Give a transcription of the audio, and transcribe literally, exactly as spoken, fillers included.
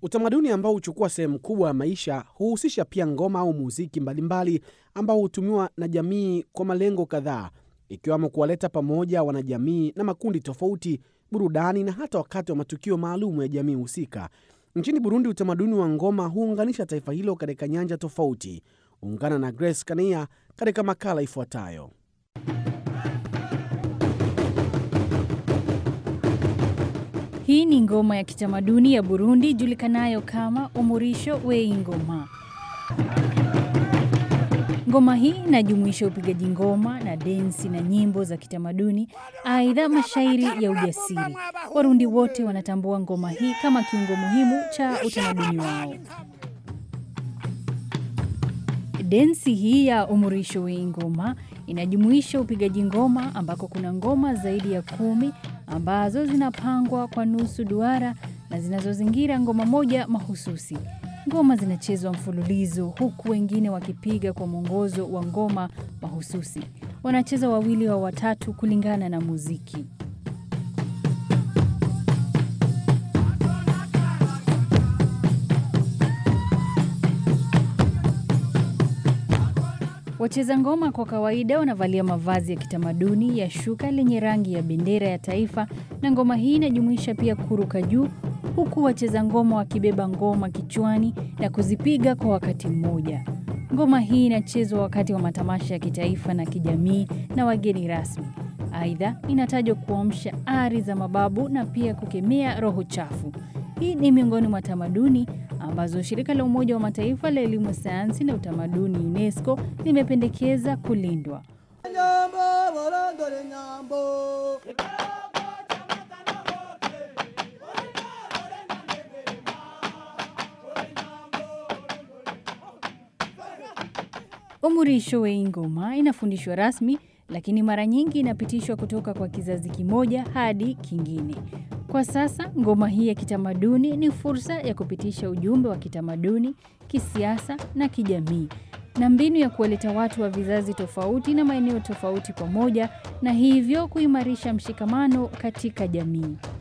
Utamaduni ambao huchukua sehemu kubwa ya maisha huhusisha pia ngoma au muziki mbalimbali ambao hutumiwa na jamii kwa malengo kadhaa, ikiwemo kuwaleta pamoja wanajamii na makundi tofauti, burudani na hata wakati wa matukio maalum ya jamii husika. Nchini Burundi, utamaduni wa ngoma huunganisha taifa hilo katika nyanja tofauti. Ungana na Grace Kania katika makala ifuatayo. Hii ni ngoma ya kitamaduni ya Burundi julikanayo kama umurisho w'ingoma. Ngoma hii inajumuisha upigaji ngoma na densi na nyimbo za kitamaduni, aidha mashairi ya ujasiri. Warundi wote wanatambua ngoma hii kama kiungo muhimu cha utamaduni wao. Densi hii ya umurisho w'ingoma inajumuisha upigaji ngoma ambako kuna ngoma zaidi ya kumi ambazo zinapangwa kwa nusu duara na zinazozingira ngoma moja mahususi. Ngoma zinachezwa mfululizo huku wengine wakipiga kwa mwongozo wa ngoma mahususi. Wanacheza wawili wa watatu kulingana na muziki. Wacheza ngoma kwa kawaida wanavalia mavazi ya kitamaduni ya shuka lenye rangi ya bendera ya taifa, na ngoma hii inajumuisha pia kuruka juu, huku wacheza ngoma wakibeba ngoma kichwani na kuzipiga kwa wakati mmoja. Ngoma hii inachezwa wakati wa matamasha ya kitaifa na kijamii na wageni rasmi. Aidha, inatajwa kuamsha ari za mababu na pia kukemea roho chafu. Hii ni miongoni mwa tamaduni ambazo shirika la Umoja wa Mataifa la elimu, sayansi na utamaduni UNESCO limependekeza kulindwa. Umurisho w'ingoma inafundishwa rasmi, lakini mara nyingi inapitishwa kutoka kwa kizazi kimoja hadi kingine. Kwa sasa, ngoma hii ya kitamaduni ni fursa ya kupitisha ujumbe wa kitamaduni, kisiasa na kijamii, na mbinu ya kuwaleta watu wa vizazi tofauti na maeneo tofauti pamoja, na hivyo kuimarisha mshikamano katika jamii.